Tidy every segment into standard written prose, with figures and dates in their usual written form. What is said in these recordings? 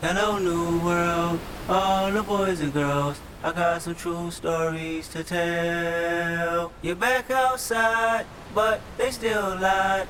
Hello, new world, all the boys and girls. I got some true stories to tell. You're back outside, but they still lied.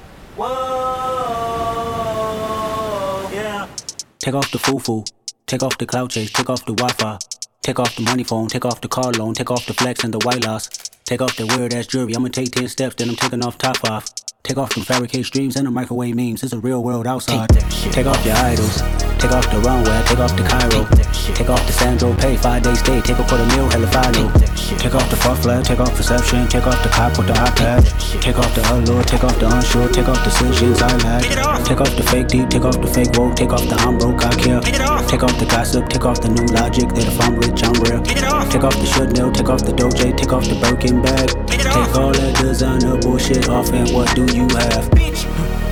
Whoa, yeah. Take off the foo-foo, take off the cloud chase, take off the Wi-Fi. Take off the money phone, take off the car loan, take off the flex and the white loss. Take off the weird ass jewelry, I'ma take 10 steps, then I'm taking off top 5. Take off them fabricate streams and the microwave memes, it's a real world outside. Take off your idols, take off the runway, take off the Cairo. Take off the Sandro Pay, 5-day stay, take a quarter meal, hella final. Take off the fuck flag, take off perception, take off the cop with the iPad. Take off the allure, take off the unsure, take off decisions I lack. Take off the fake deep, take off the fake woke, take off the I'm broke, I care. Take off the gossip, take off the new logic, that if I'm rich, I'm real. Take off the should know, take off the Doja, take off the Birkin bag. Take all that designer bullshit off and what do you have? Bitch,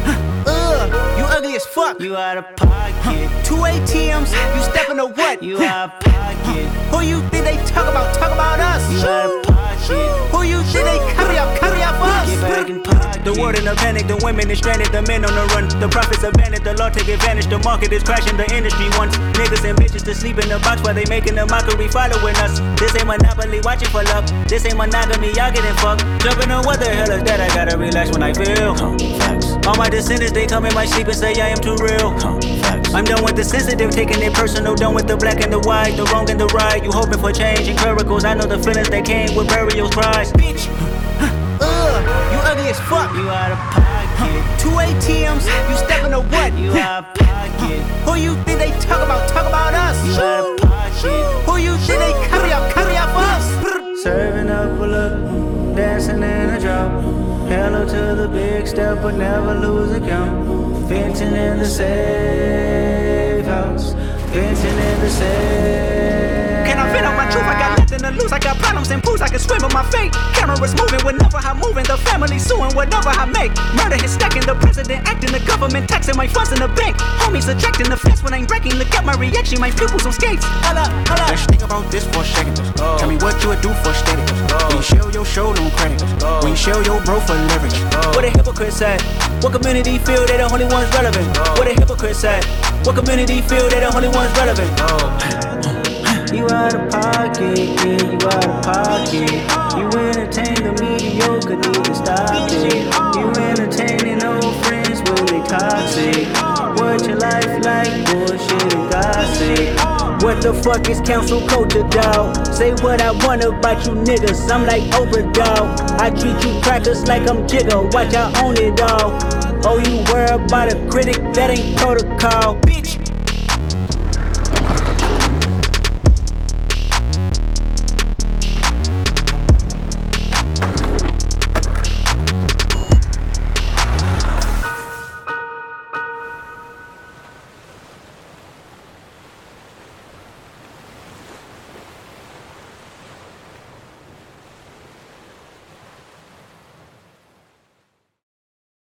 you ugly as fuck. You out of pocket. 2 ATMs, you stepping or what? You out of pocket. Who you think they talk about? Talk about us. You out of pocket. Who you think they carry up for us? Get back in pocket. The world in a panic, the women is stranded, the men on the run. The profits abandoned, the law take advantage. The market is crashing, the industry wants niggas and bitches to sleep in the box while they making a mockery following us. This ain't monopoly, watching for love. This ain't monogamy, y'all getting fucked. Jumping on what the hell is that? I gotta relax when I feel. All my descendants, they come in my sleep and say I am too real. I'm done with the sensitive, taking it personal. Done with the black and the white, the wrong and the right. You hoping for change and miracles. I know the feelings that came with burial cries. Bitch, you ugly as fuck. You out of pocket. 2 ATMs, you stepping or what? You out of pocket. Who you think they talk about? Talk about us. You out of pocket. Who you think they carry up for us? Serving up a look, dancing in a drop. Hello to the big step, but never lose a count. Venting in the safe house. Venting in the safe. Can I vent out my truth? I got nothing to lose. I got problems and pools. I can swim in my fate. Cameras moving whenever I'm moving. The family suing whatever I make. Murder is stacking. The president acting. The government taxing my funds in the bank. Homies ejecting the fence when I'm breaking. Look at my reaction. My pupils on skates. Holla, holla. Let's think about this for a second. Tell me what you would do for status. When you show your show no credit. When you show your bro for leverage. What a hypocrite said. What community feel they the only ones relevant? What a hypocrite said. What community feel they the only ones relevant? You out of pocket, yeah, you out of pocket. You entertain the mediocre, need to stop it. You entertaining old friends when they toxic. What your life like, bullshit and gossip. What the fuck is council culture, dawg? Say what I want about you niggas, I'm like Oprah, dawg. I treat you crackers like I'm Jigga, watch I own it all. Oh, you worry about a critic, that ain't protocol. Bitch,